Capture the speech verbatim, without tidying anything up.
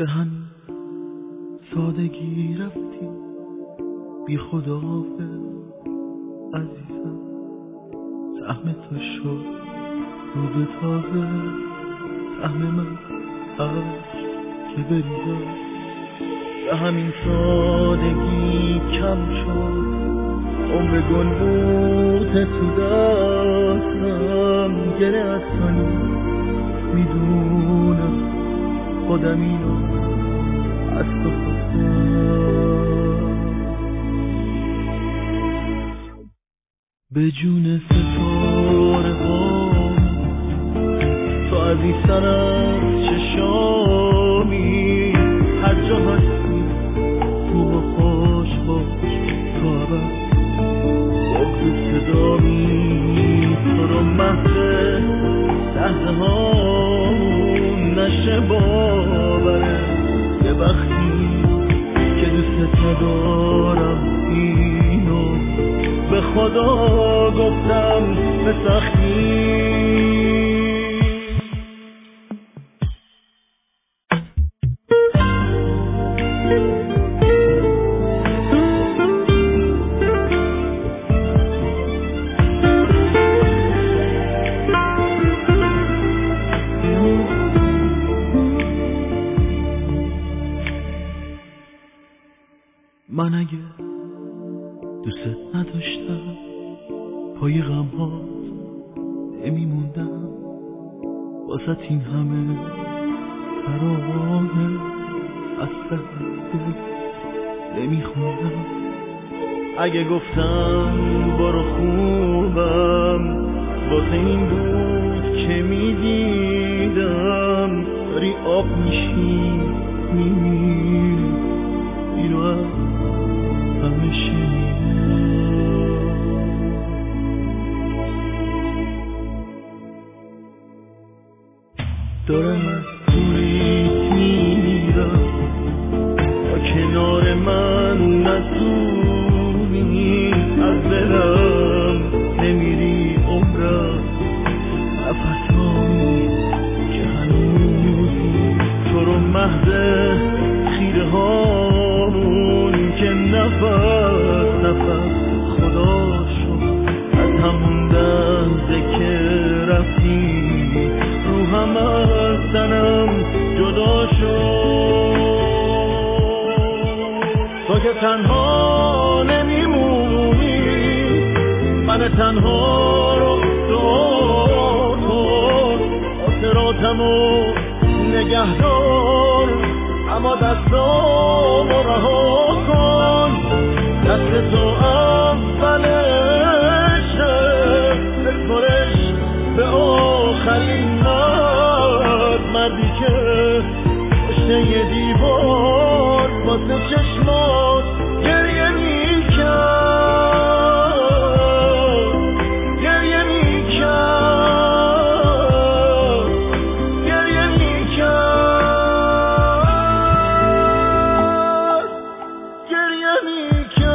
به همین سادگی رفتی بی خداحافظ عزیزم، سهم تو شد روز تازه، سهم من عشق که بریزم. به همین سادگی کم شد عمر گل بوته تو دستم، گره از سانی میدونم خودم اینو از تو خواستم. به جون ستاره ها تو عزیزتر از چشامی، هر جا هستی تو خوش باش تو عبر بغض صدامی، تو رو محض لحظه ها نشه باوره، یه وقتی که دوست ندارم اینو به خدا گفتم به سختی. من اگه دوست نداشتم پای غم ها نمیموندم، واسه این همه ترانه از ته دل نمیخوندم. اگه گفتم برو خوبم واسه این بود که میدیدم داری آب میشی میمیری، اینو از همه شنیدم. دارم از دوریت میرم تا کنار من نسونی، از دلم نمیری عمرم نفسانی که هنوزی، تو رو محض خیره هامون که نفس نفس خدا شد، از همون لحظه که رفتی روحم از تنم جدا شد. تو که تنها نمیمونی من تنها رو دار کن، آسراتمو نگهدار اما دستامو رها کن. دست تو اولشه بسپرش به آخرین مرد، مردی که پشت یه دیوار واسه چشمات گریه میکرد گریه میکرد گریه میکرد گریه میکرد.